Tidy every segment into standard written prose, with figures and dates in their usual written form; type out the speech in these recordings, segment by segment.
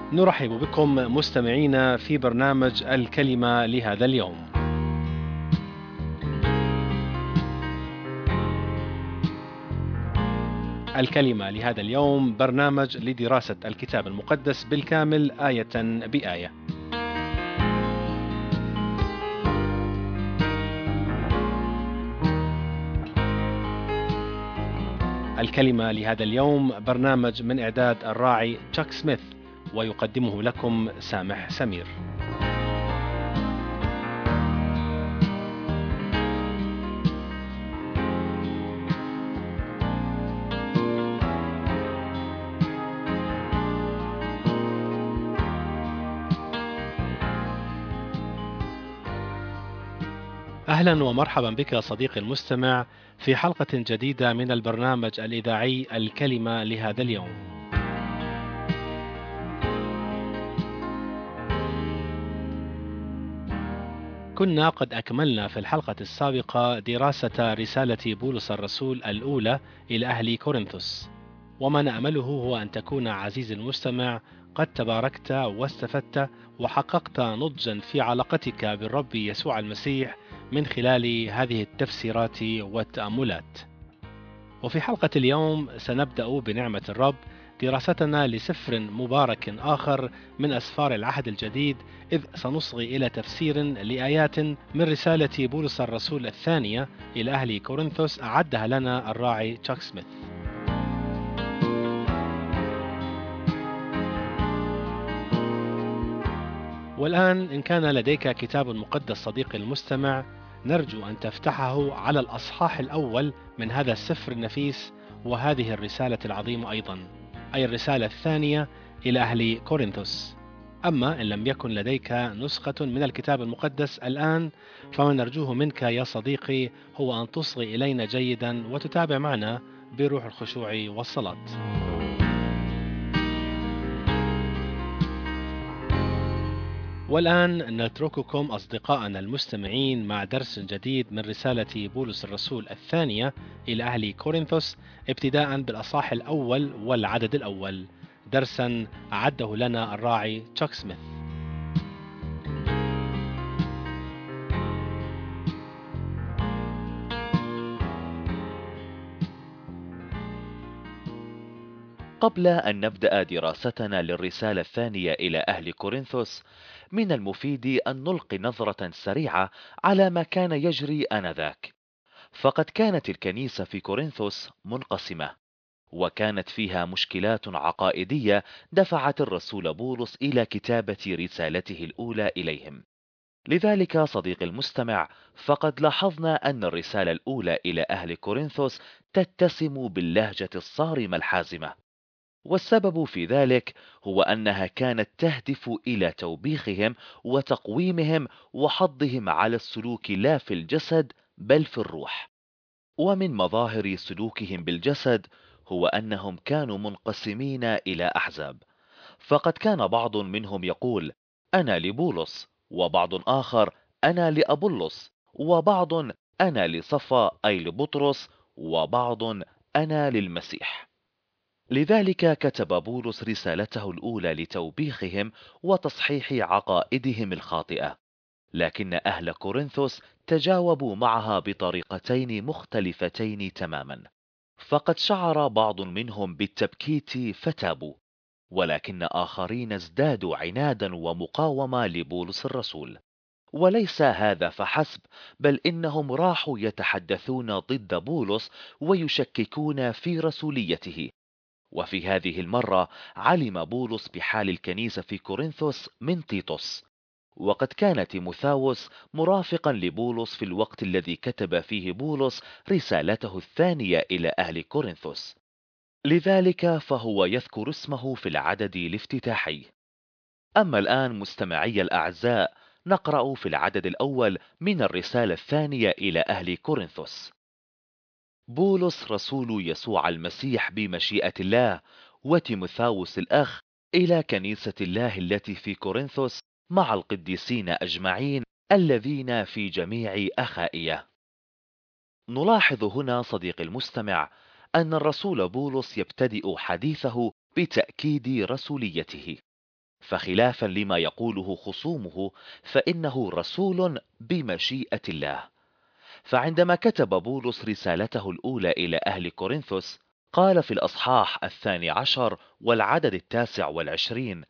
نرحب بكم مستمعينا في برنامج الكلمة لهذا اليوم. الكلمة لهذا اليوم برنامج لدراسة الكتاب المقدس بالكامل آية بآية. الكلمة لهذا اليوم برنامج من إعداد الراعي تشاك سميث، ويقدمه لكم سامح سمير. أهلا ومرحبا بك صديقي المستمع في حلقة جديدة من البرنامج الإذاعي الكلمة لهذا اليوم. كنا قد أكملنا في الحلقة السابقة دراسة رسالة بولس الرسول الأولى إلى أهل كورنثوس، وما نأمله هو أن تكون عزيزي المستمع قد تباركت واستفدت وحققت نضجا في علاقتك بالرب يسوع المسيح من خلال هذه التفسيرات والتأملات. وفي حلقة اليوم سنبدأ بنعمة الرب دراستنا لسفر مبارك آخر من أسفار العهد الجديد، إذ سنصغي إلى تفسير لآيات من رسالة بولس الرسول الثانية إلى أهل كورنثوس أعدها لنا الراعي تشاك سميث. والآن إن كان لديك كتاب مقدس صديقي المستمع، نرجو أن تفتحه على الأصحاح الأول من هذا السفر النفيس وهذه الرسالة العظيمة أيضا، أي الرسالة الثانية إلى أهل كورنثوس. أما إن لم يكن لديك نسخة من الكتاب المقدس الآن، فما نرجوه منك يا صديقي هو أن تصغي إلينا جيدا وتتابع معنا بروح الخشوع والصلاة. والآن نترككم أصدقائنا المستمعين مع درس جديد من رسالة بولس الرسول الثانية إلى أهل كورنثوس، ابتداء بالأصحاح الأول والعدد الأول، درسا أعده لنا الراعي تشاك سميث. قبل أن نبدأ دراستنا للرسالة الثانية إلى أهل كورنثوس، من المفيد أن نلقي نظرة سريعة على ما كان يجري آنذاك. فقد كانت الكنيسة في كورنثوس منقسمة، وكانت فيها مشكلات عقائدية دفعت الرسول بولس إلى كتابة رسالته الأولى إليهم. لذلك صديقي المستمع، فقد لاحظنا أن الرسالة الأولى إلى أهل كورنثوس تتسم باللهجة الصارمة الحازمة، والسبب في ذلك هو أنها كانت تهدف إلى توبيخهم وتقويمهم وحضهم على السلوك لا في الجسد بل في الروح. ومن مظاهر سلوكهم بالجسد هو أنهم كانوا منقسمين إلى أحزاب، فقد كان بعض منهم يقول: أنا لبولس، وبعض آخر: أنا لأبولس، وبعض: أنا لصفا أي لبطرس، وبعض: أنا للمسيح. لذلك كتب بولس رسالته الأولى لتوبيخهم وتصحيح عقائدهم الخاطئة، لكن أهل كورنثوس تجاوبوا معها بطريقتين مختلفتين تماما. فقد شعر بعض منهم بالتبكيت فتابوا، ولكن آخرين ازدادوا عنادا ومقاومة لبولس الرسول. وليس هذا فحسب، بل إنهم راحوا يتحدثون ضد بولس ويشككون في رسوليته. وفي هذه المرة علم بولس بحال الكنيسة في كورنثوس من تيتوس، وقد كان تيموثاوس مرافقا لبولس في الوقت الذي كتب فيه بولس رسالته الثانية إلى أهل كورنثوس، لذلك فهو يذكر اسمه في العدد الافتتاحي. أما الآن مستمعي الأعزاء، نقرأ في العدد الأول من الرسالة الثانية إلى أهل كورنثوس: بولس رسول يسوع المسيح بمشيئة الله، وتيموثاوس الأخ، إلى كنيسة الله التي في كورنثوس مع القديسين أجمعين الذين في جميع أخائية. نلاحظ هنا صديقي المستمع أن الرسول بولس يبتدئ حديثه بتأكيد رسوليته، فخلافا لما يقوله خصومه فإنه رسول بمشيئة الله. فعندما كتب بولس رسالته الأولى إلى أهل كورنثوس قال في الأصحاح 12 والعدد 29: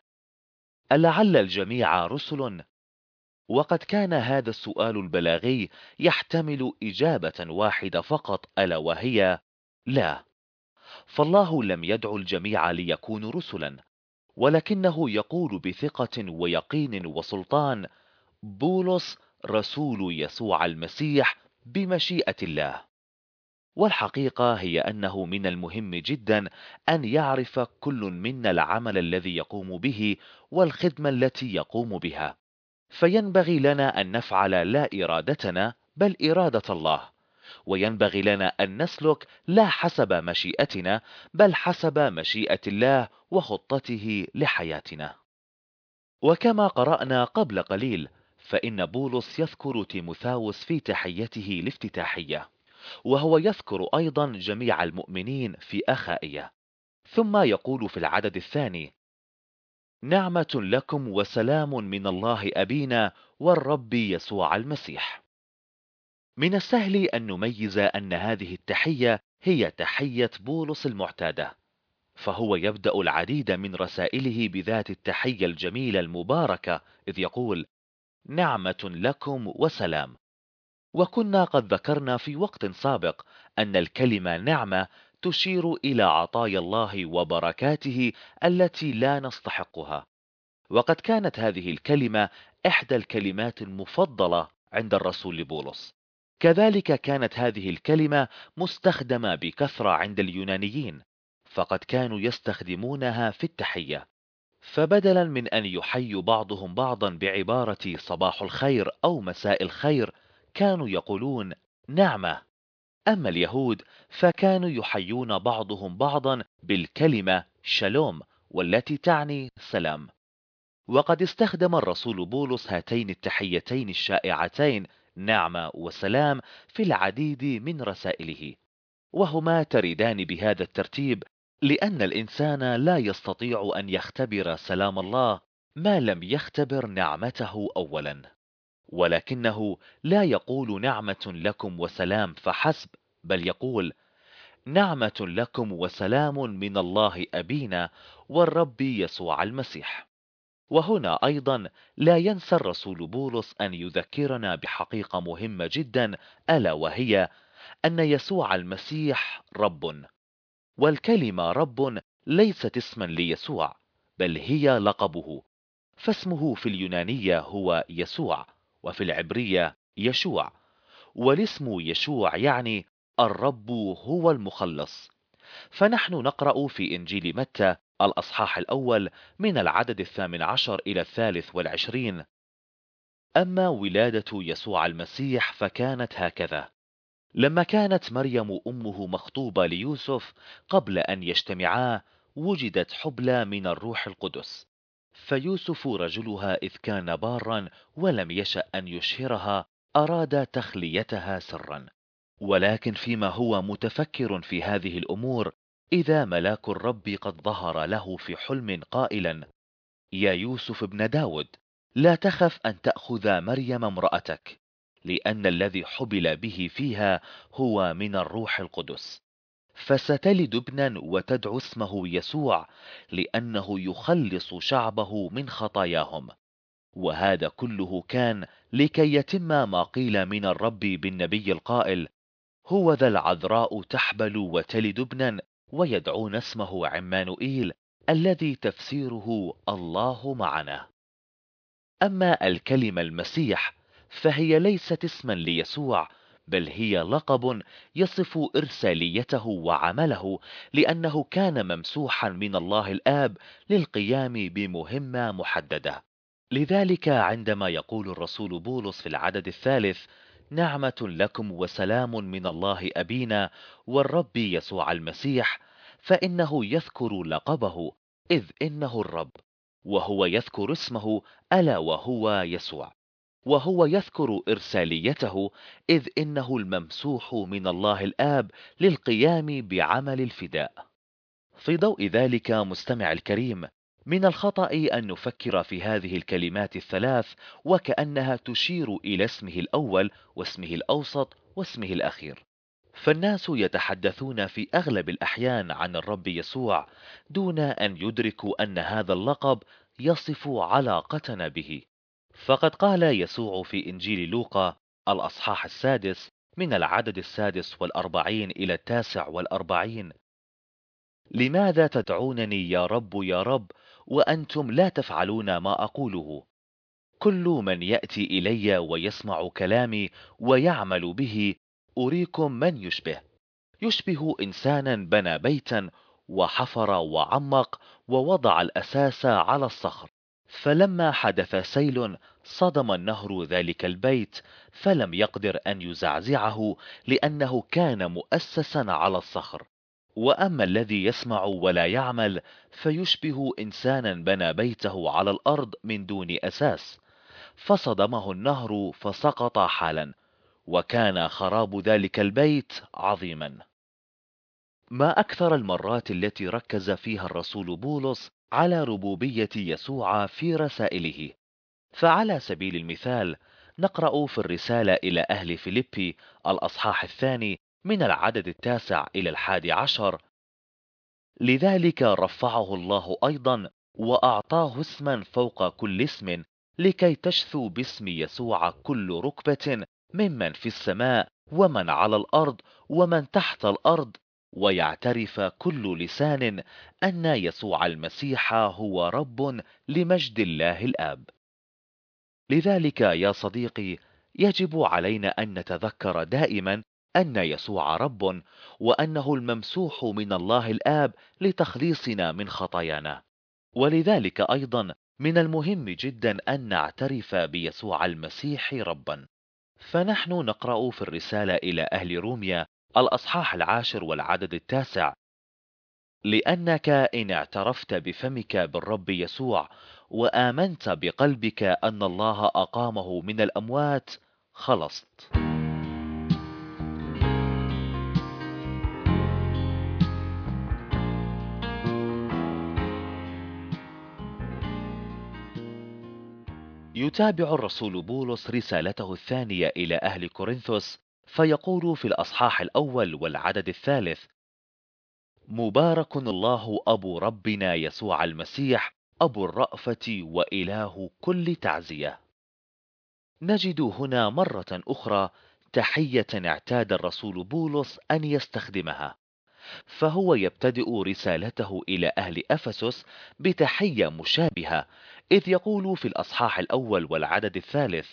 ألعل الجميع رسل؟ وقد كان هذا السؤال البلاغي يحتمل إجابة واحدة فقط، ألا وهي لا. فالله لم يدع الجميع ليكونوا رسلا، ولكنه يقول بثقة ويقين وسلطان: بولس رسول يسوع المسيح بمشيئة الله. والحقيقة هي أنه من المهم جدا أن يعرف كل منا العمل الذي يقوم به والخدمة التي يقوم بها، فينبغي لنا أن نفعل لا إرادتنا بل إرادة الله، وينبغي لنا أن نسلك لا حسب مشيئتنا بل حسب مشيئة الله وخطته لحياتنا. وكما قرأنا قبل قليل، فإن بولس يذكر تيموثاوس في تحيته الافتتاحية، وهو يذكر أيضا جميع المؤمنين في أخائية، ثم يقول في العدد الثاني: نعمة لكم وسلام من الله أبينا والرب يسوع المسيح. من السهل أن نميز أن هذه التحية هي تحية بولس المعتادة، فهو يبدأ العديد من رسائله بذات التحية الجميلة المباركة، إذ يقول: نعمة لكم وسلام. وكنا قد ذكرنا في وقت سابق أن الكلمة نعمة تشير إلى عطايا الله وبركاته التي لا نستحقها، وقد كانت هذه الكلمة إحدى الكلمات المفضلة عند الرسول بولس. كذلك كانت هذه الكلمة مستخدمة بكثرة عند اليونانيين، فقد كانوا يستخدمونها في التحية. فبدلا من أن يحيوا بعضهم بعضا بعبارة صباح الخير أو مساء الخير، كانوا يقولون نعمة. أما اليهود فكانوا يحيون بعضهم بعضا بالكلمة شالوم، والتي تعني سلام. وقد استخدم الرسول بولس هاتين التحيتين الشائعتين نعمة وسلام في العديد من رسائله، وهما تردان بهذا الترتيب لأن الإنسان لا يستطيع أن يختبر سلام الله ما لم يختبر نعمته أولا. ولكنه لا يقول نعمة لكم وسلام فحسب، بل يقول نعمة لكم وسلام من الله أبينا والرب يسوع المسيح. وهنا أيضا لا ينسى الرسول بولس أن يذكرنا بحقيقة مهمة جدا، ألا وهي أن يسوع المسيح رب. والكلمة رب ليست اسما ليسوع، بل هي لقبه، فاسمه في اليونانية هو يسوع، وفي العبرية يشوع. والاسم يشوع يعني الرب هو المخلص. فنحن نقرأ في إنجيل متى الأصحاح الأول من العدد 18 إلى 23: أما ولادة يسوع المسيح فكانت هكذا: لما كانت مريم أمه مخطوبة ليوسف قبل أن يجتمعا، وجدت حبلى من الروح القدس. فيوسف رجلها إذ كان بارا ولم يشأ أن يشهرها، أراد تخليتها سرا. ولكن فيما هو متفكر في هذه الأمور، إذا ملاك الرب قد ظهر له في حلم قائلا: يا يوسف ابن داود، لا تخف أن تأخذ مريم امرأتك، لأن الذي حبل به فيها هو من الروح القدس. فستلد ابنا وتدعو اسمه يسوع، لأنه يخلص شعبه من خطاياهم. وهذا كله كان لكي يتم ما قيل من الرب بالنبي القائل: هو ذا العذراء تحبل وتلد ابنا ويدعون اسمه عمانوئيل، الذي تفسيره الله معنا. أما الكلمة المسيح فهي ليست اسما ليسوع، بل هي لقب يصف إرساليته وعمله، لأنه كان ممسوحا من الله الآب للقيام بمهمة محددة. لذلك عندما يقول الرسول بولس في العدد الثالث: نعمة لكم وسلام من الله أبينا والرب يسوع المسيح، فإنه يذكر لقبه، إذ إنه الرب، وهو يذكر اسمه، ألا وهو يسوع، وهو يذكر إرساليته، إذ إنه الممسوح من الله الآب للقيام بعمل الفداء. في ضوء ذلك مستمع الكريم، من الخطأ أن نفكر في هذه الكلمات الثلاث وكأنها تشير إلى اسمه الأول واسمه الأوسط واسمه الأخير. فالناس يتحدثون في أغلب الأحيان عن الرب يسوع دون أن يدركوا أن هذا اللقب يصف علاقتنا به. فقد قال يسوع في إنجيل لوقا الأصحاح 6 من العدد 46 إلى 49: لماذا تدعونني يا رب يا رب وأنتم لا تفعلون ما أقوله؟ كل من يأتي إلي ويسمع كلامي ويعمل به أريكم من يشبه إنسانا بنى بيتا وحفر وعمق ووضع الأساس على الصخر. فلما حدث سيل صدم النهر ذلك البيت، فلم يقدر أن يزعزعه لأنه كان مؤسسا على الصخر. وأما الذي يسمع ولا يعمل فيشبه إنسانا بنى بيته على الأرض من دون أساس، فصدمه النهر فسقط حالا، وكان خراب ذلك البيت عظيما. ما أكثر المرات التي ركز فيها الرسول بولس على ربوبية يسوع في رسائله. فعلى سبيل المثال نقرأ في الرسالة إلى أهل فيليبي الأصحاح 2 من العدد 9 إلى 11: لذلك رفعه الله أيضا وأعطاه اسما فوق كل اسم، لكي تشثو باسم يسوع كل ركبة ممن في السماء ومن على الأرض ومن تحت الأرض، ويعترف كل لسان أن يسوع المسيح هو رب، لمجد الله الآب. لذلك يا صديقي يجب علينا أن نتذكر دائما أن يسوع رب، وأنه الممسوح من الله الآب لتخليصنا من خطايانا. ولذلك أيضا من المهم جدا أن نعترف بيسوع المسيح ربا. فنحن نقرأ في الرسالة إلى أهل روميا الأصحاح 10 والعدد 9: لأنك إن اعترفت بفمك بالرب يسوع وآمنت بقلبك أن الله أقامه من الأموات خلصت. يتابع الرسول بولس رسالته الثانية إلى أهل كورنثوس فيقول في الأصحاح الأول والعدد 3: مبارك الله أبو ربنا يسوع المسيح أبو الرأفة وإله كل تعزية. نجد هنا مرة أخرى تحية اعتاد الرسول بولس أن يستخدمها، فهو يبتدئ رسالته إلى أهل أفسس بتحية مشابهة، إذ يقول في الأصحاح الأول والعدد 3: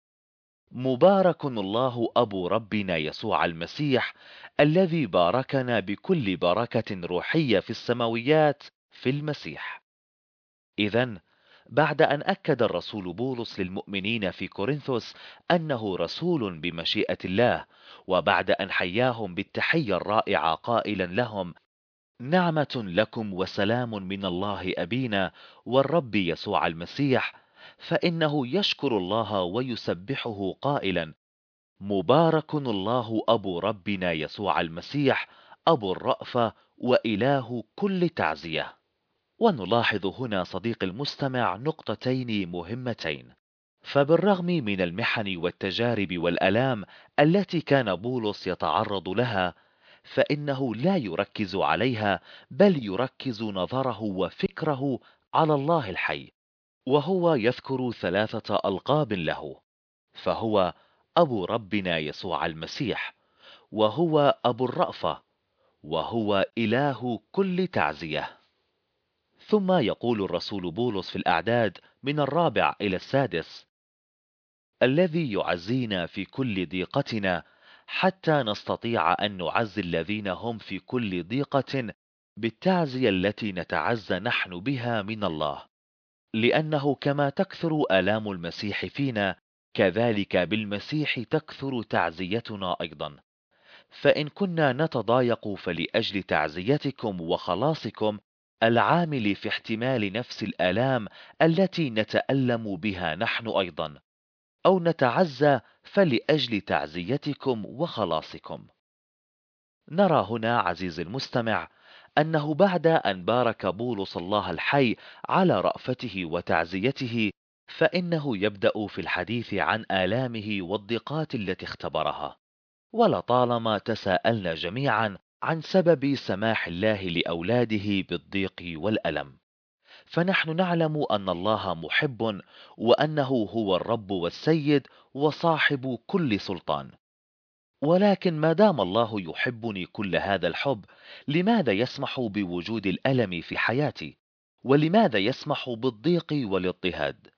مبارك الله أبو ربنا يسوع المسيح الذي باركنا بكل بركة روحية في السماويات في المسيح. إذن بعد أن أكد الرسول بولس للمؤمنين في كورنثوس أنه رسول بمشيئة الله، وبعد أن حياهم بالتحية الرائعة قائلا لهم: نعمة لكم وسلام من الله أبينا والرب يسوع المسيح، فإنه يشكر الله ويسبحه قائلا: مبارك الله أبو ربنا يسوع المسيح أبو الرأفة وإله كل تعزية. ونلاحظ هنا صديق المستمع نقطتين مهمتين. فبالرغم من المحن والتجارب والألام التي كان بولس يتعرض لها، فإنه لا يركز عليها، بل يركز نظره وفكره على الله الحي، وهو يذكر 3 ألقاب له. فهو أبو ربنا يسوع المسيح، وهو أبو الرأفة، وهو إله كل تعزية. ثم يقول الرسول بولس في الأعداد من 4 إلى 6: الذي يعزينا في كل ضيقتنا حتى نستطيع أن نعزي الذين هم في كل ضيقة بالتعزية التي نتعزى نحن بها من الله، لأنه كما تكثر آلام المسيح فينا كذلك بالمسيح تكثر تعزيتنا أيضا. فإن كنا نتضايق فلأجل تعزيتكم وخلاصكم العامل في احتمال نفس الآلام التي نتألم بها نحن أيضا، أو نتعزى فلأجل تعزيتكم وخلاصكم. نرى هنا عزيزي المستمع أنه بعد أن بارك بولس الله الحي على رأفته وتعزيته، فإنه يبدأ في الحديث عن آلامه والضيقات التي اختبرها. ولطالما تساءلنا جميعا عن سبب سماح الله لأولاده بالضيق والألم، فنحن نعلم أن الله محب، وأنه هو الرب والسيد وصاحب كل سلطان. ولكن ما دام الله يحبني كل هذا الحب، لماذا يسمح بوجود الألم في حياتي؟ ولماذا يسمح بالضيق والاضطهاد؟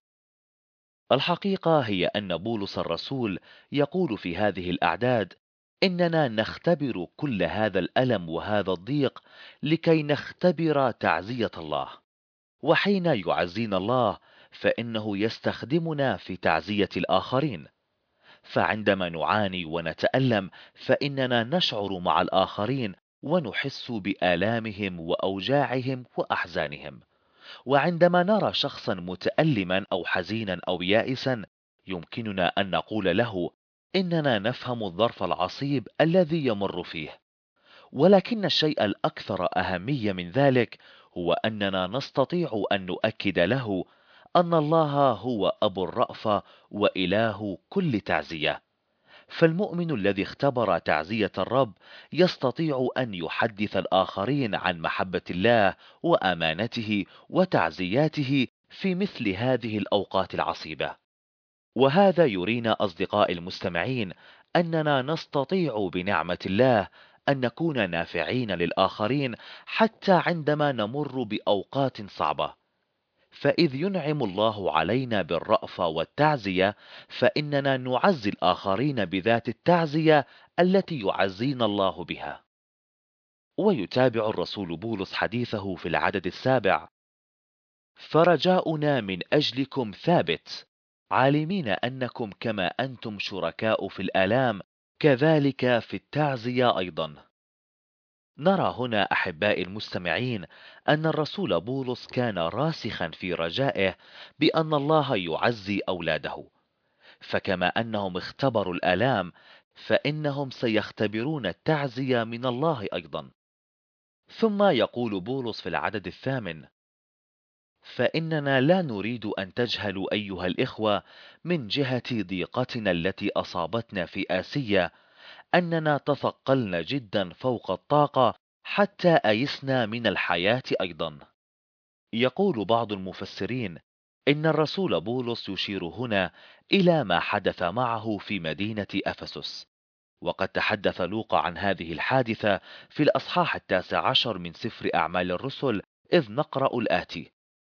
الحقيقة هي أن بولس الرسول يقول في هذه الأعداد إننا نختبر كل هذا الألم وهذا الضيق لكي نختبر تعزية الله. وحين يعزينا الله فإنه يستخدمنا في تعزية الآخرين. فعندما نعاني ونتألم فإننا نشعر مع الآخرين ونحس بآلامهم وأوجاعهم وأحزانهم. وعندما نرى شخصا متألما أو حزينا أو يائسا، يمكننا أن نقول له إننا نفهم الظرف العصيب الذي يمر فيه. ولكن الشيء الأكثر أهمية من ذلك هو أننا نستطيع أن نؤكد له أن الله هو أبو الرأفة وإله كل تعزية. فالمؤمن الذي اختبر تعزية الرب يستطيع أن يحدث الآخرين عن محبة الله وأمانته وتعزياته في مثل هذه الأوقات العصيبة. وهذا يرينا أصدقاء المستمعين أننا نستطيع بنعمة الله أن نكون نافعين للآخرين حتى عندما نمر بأوقات صعبة. فإذ ينعم الله علينا بالرأفة والتعزية، فإننا نعزي الآخرين بذات التعزية التي يعزينا الله بها. ويتابع الرسول بولس حديثه في العدد 7: فرجاؤنا من أجلكم ثابت، عالمين أنكم كما أنتم شركاء في الآلام كذلك في التعزية أيضا. نرى هنا أحباء المستمعين أن الرسول بولس كان راسخا في رجائه بأن الله يعزي أولاده، فكما أنهم اختبروا الآلام فإنهم سيختبرون التعزية من الله أيضا. ثم يقول بولس في العدد 8: فإننا لا نريد أن تجهلوا أيها الإخوة من جهة ضيقتنا التي أصابتنا في آسيا، أننا تثقلنا جدا فوق الطاقة حتى أيسنا من الحياة أيضا. يقول بعض المفسرين إن الرسول بولس يشير هنا إلى ما حدث معه في مدينة أفسس. وقد تحدث لوقا عن هذه الحادثة في الأصحاح 19 من سفر أعمال الرسل، إذ نقرأ الآتي: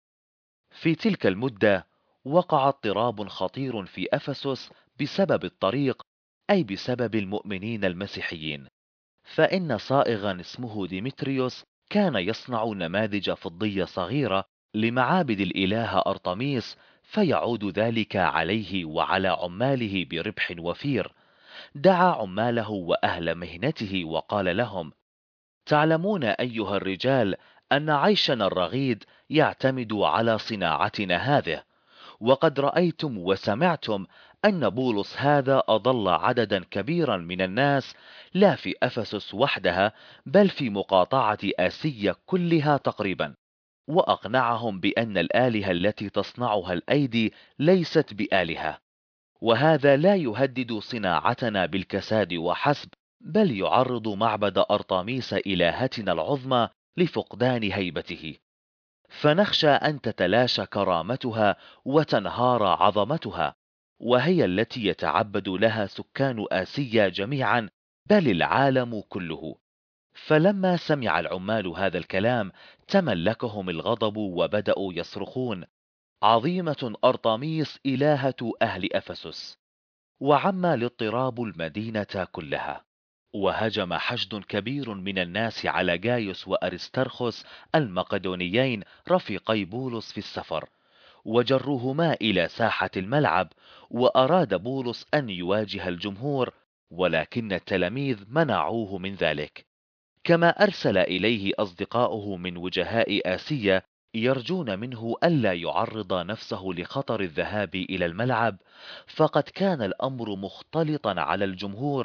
في تلك المدة وقع اضطراب خطير في أفسس بسبب الطريق، أي بسبب المؤمنين المسيحيين. فإن صائغا اسمه ديمتريوس كان يصنع نماذج فضية صغيرة لمعابد الإله أرطميس، فيعود ذلك عليه وعلى عماله بربح وفير. دعا عماله وأهل مهنته وقال لهم: تعلمون أيها الرجال أن عيشنا الرغيد يعتمد على صناعتنا هذه، وقد رأيتم وسمعتم أن بولس هذا أضل عددا كبيرا من الناس، لا في أفسس وحدها بل في مقاطعة آسيا كلها تقريبا، وأقنعهم بأن الآلهة التي تصنعها الأيدي ليست بآلهة. وهذا لا يهدد صناعتنا بالكساد وحسب، بل يعرض معبد أرطميس إلهتنا العظمى لفقدان هيبته، فنخشى أن تتلاشى كرامتها وتنهار عظمتها، وهي التي يتعبد لها سكان آسيا جميعا بل العالم كله. فلما سمع العمال هذا الكلام تملكهم الغضب وبدأوا يصرخون: عظيمة أرطميس إلهة أهل أفسس! وعم الاضطراب المدينة كلها، وهجم حشد كبير من الناس على جايوس وأرسترخس المقدونيين رفيقي بولس في السفر، وجروهما إلى ساحة الملعب. وأراد بولس أن يواجه الجمهور، ولكن التلاميذ منعوه من ذلك. كما أرسل إليه أصدقاؤه من وجهاء آسيا يرجون منه ألا يعرض نفسه لخطر الذهاب إلى الملعب، فقد كان الأمر مختلطا على الجمهور،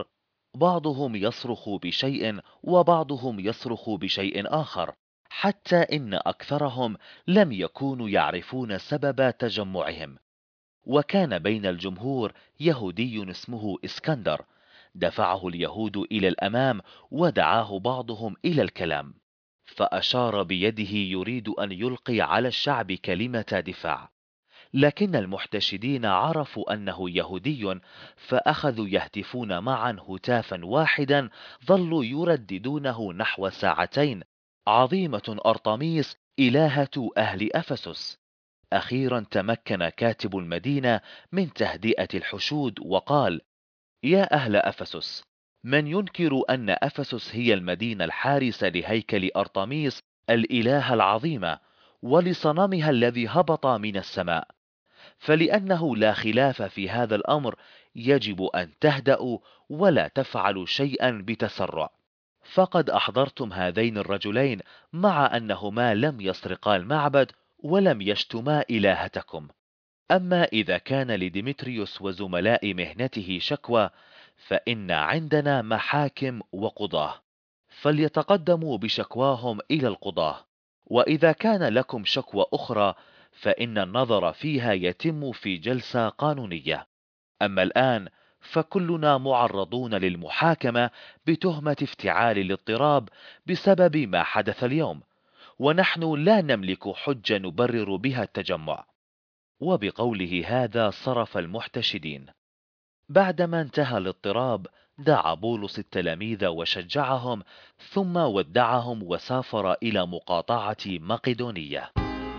بعضهم يصرخ بشيء وبعضهم يصرخ بشيء آخر، حتى إن أكثرهم لم يكونوا يعرفون سبب تجمعهم. وكان بين الجمهور يهودي اسمه اسكندر، دفعه اليهود إلى الأمام ودعاه بعضهم إلى الكلام، فأشار بيده يريد أن يلقي على الشعب كلمة دفاع. لكن المحتشدين عرفوا أنه يهودي، فأخذوا يهتفون معا هتافا واحدا ظلوا يرددونه نحو ساعتين: عظيمة أرطميس إلهة أهل أفسس. أخيرا تمكن كاتب المدينة من تهدئة الحشود وقال: يا أهل أفسس، من ينكر أن أفسس هي المدينة الحارسة لهيكل أرطميس الإله العظيمة ولصنمها الذي هبط من السماء؟ فلأنه لا خلاف في هذا الأمر يجب أن تهدأوا ولا تفعلوا شيئا بتسرع، فقد أحضرتم هذين الرجلين مع أنهما لم يسرقا المعبد ولم يشتما إلهتكم. أما إذا كان لديمتريوس وزملاء مهنته شكوى، فإن عندنا محاكم وقضاه، فليتقدموا بشكواهم إلى القضاه. وإذا كان لكم شكوى أخرى، فإن النظر فيها يتم في جلسة قانونية. أما الآن فكلنا معرضون للمحاكمة بتهمة افتعال الاضطراب بسبب ما حدث اليوم، ونحن لا نملك حجة نبرر بها التجمع. وبقوله هذا صرف المحتشدين. بعدما انتهى الاضطراب دعا بولس التلاميذ وشجعهم، ثم ودعهم وسافر إلى مقاطعة مقدونية.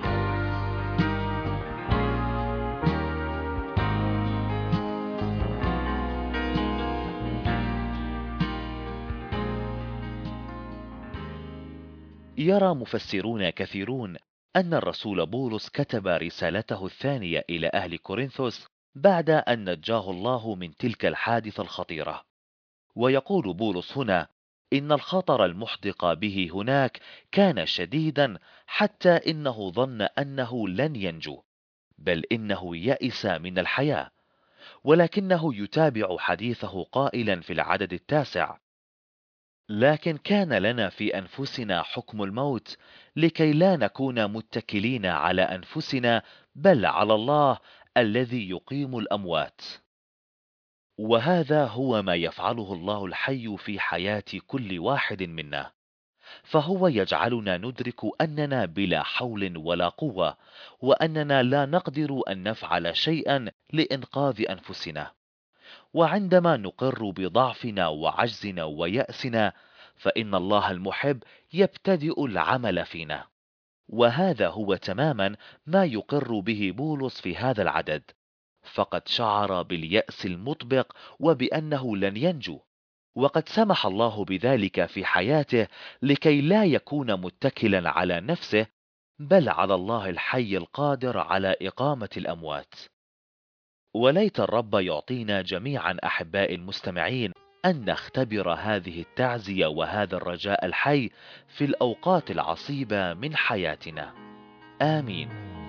يرى مفسرون كثيرون أن الرسول بولس كتب رسالته الثانية إلى أهل كورنثوس بعد أن نجاه الله من تلك الحادثة الخطيرة. ويقول بولس هنا إن الخطر المحدق به هناك كان شديدا، حتى إنه ظن أنه لن ينجو، بل إنه يئس من الحياة. ولكنه يتابع حديثه قائلا في العدد 9: لكن كان لنا في أنفسنا حكم الموت، لكي لا نكون متكلين على أنفسنا، بل على الله الذي يقيم الأموات. وهذا هو ما يفعله الله الحي في حياة كل واحد منا، فهو يجعلنا ندرك أننا بلا حول ولا قوة، وأننا لا نقدر أن نفعل شيئا لإنقاذ أنفسنا. وعندما نقر بضعفنا وعجزنا ويأسنا، فإن الله المحب يبتدئ العمل فينا. وهذا هو تماما ما يقر به بولس في هذا العدد، فقد شعر باليأس المطبق وبأنه لن ينجو، وقد سمح الله بذلك في حياته لكي لا يكون متكلا على نفسه، بل على الله الحي القادر على إقامة الأموات. وليت الرب يعطينا جميعا أحباء المستمعين أن نختبر هذه التعزية وهذا الرجاء الحي في الأوقات العصيبة من حياتنا. آمين.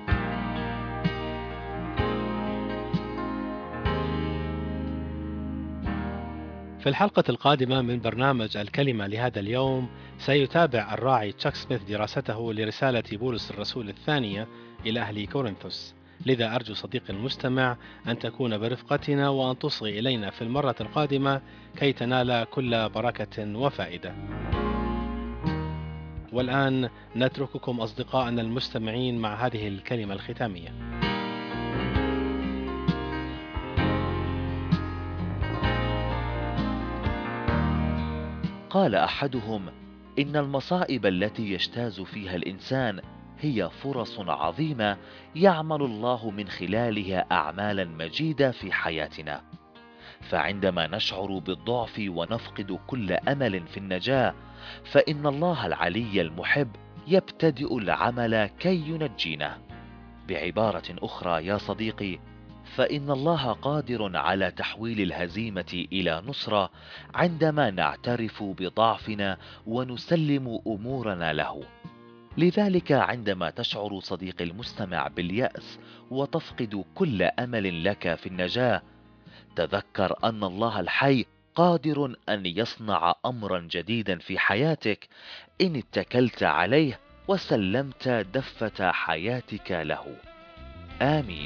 في الحلقة القادمة من برنامج الكلمة لهذا اليوم سيتابع الراعي تشاك سميث دراسته لرسالة بولس الرسول الثانية إلى أهل كورنثوس. لذا أرجو صديقي المستمع أن تكون برفقتنا وأن تصغي إلينا في المرة القادمة كي تنال كل بركة وفائدة. والآن نترككم أصدقائنا المستمعين مع هذه الكلمة الختامية. قال أحدهم: إن المصائب التي يجتاز فيها الإنسان هي فرص عظيمة يعمل الله من خلالها أعمالا مجيدة في حياتنا. فعندما نشعر بالضعف ونفقد كل أمل في النجاة، فإن الله العلي المحب يبتدئ العمل كي ينجينا. بعبارة أخرى يا صديقي، فإن الله قادر على تحويل الهزيمة إلى نصرة عندما نعترف بضعفنا ونسلم أمورنا له. لذلك عندما تشعر صديقي المستمع باليأس وتفقد كل أمل لك في النجاة، تذكر أن الله الحي قادر أن يصنع أمرا جديدا في حياتك إن اتكلت عليه وسلمت دفة حياتك له. آمين.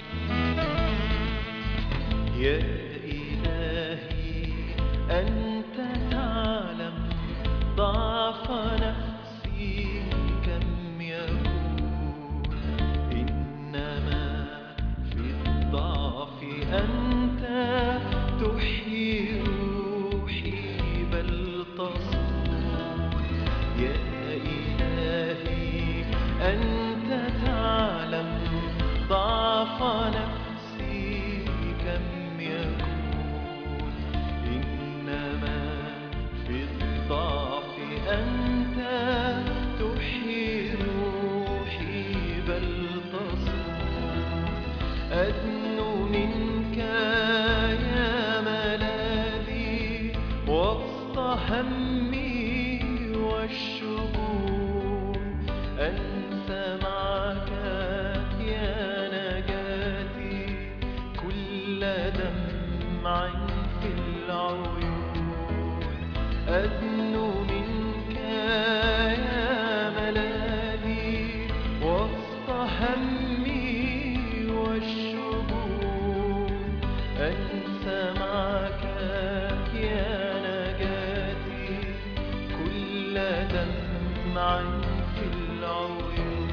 يا إلهي أنت تعلم ضعف نفسي كم يكون، إنما في الضعف أنت تحيي روحي بل تصون. يا إلهي أنت تعلم ضعف نفسي كم يكون، إنما في الضعف أنت تحيي روحي بل تصون. أدنو منك يا ملاذي وسط همي والشجون، أنسى معك يا نجاتي كل دمع في العيون. أدنو منك يا ملاذي وسط همي والشجون، أنسى معك يا نجاتي كل دمع في العيون.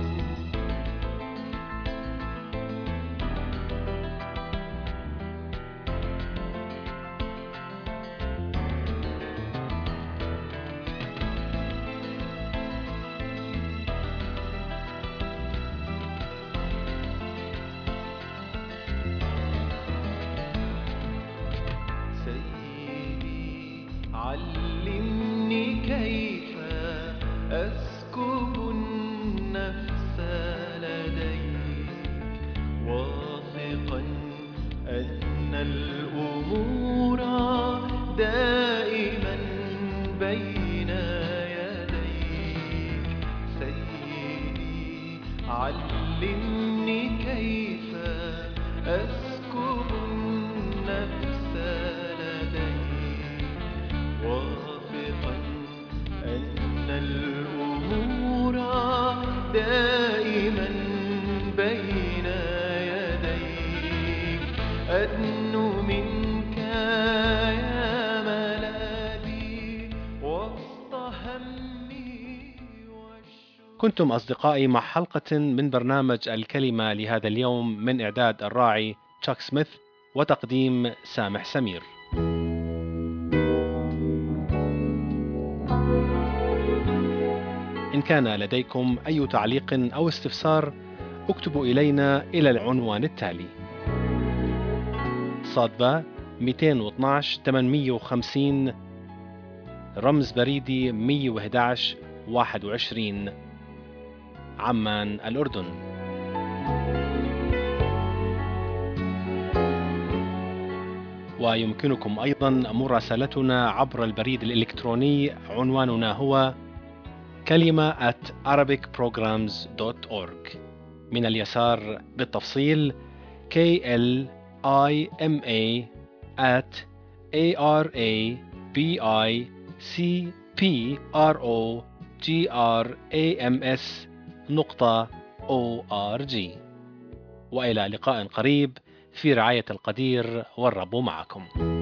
سيدي علمني كيف أسكب النفس لديك، واثقا أن الأمور دائما بين يديك. سيدي علمني كيف أسكب النفس لديك، واثقا أن الأمور دائما بين يديك. أدنو منك يا ملاذي وسط همي كنتم أصدقائي مع حلقة من برنامج الكلمة لهذا اليوم، من إعداد الراعي تشاك سميث وتقديم سامح سمير. إن كان لديكم أي تعليق أو استفسار اكتبوا إلينا إلى العنوان التالي: صادبة 212 850 رمز بريدي 111 21 عمان الأردن. ويمكنكم أيضا مراسلتنا عبر البريد الإلكتروني، عنواننا هو kalima@arabicprograms.org. من اليسار بالتفصيل KLIMA@ARABICPROGRAMS.org. وإلى لقاء قريب في رعاية القدير، والرب معكم.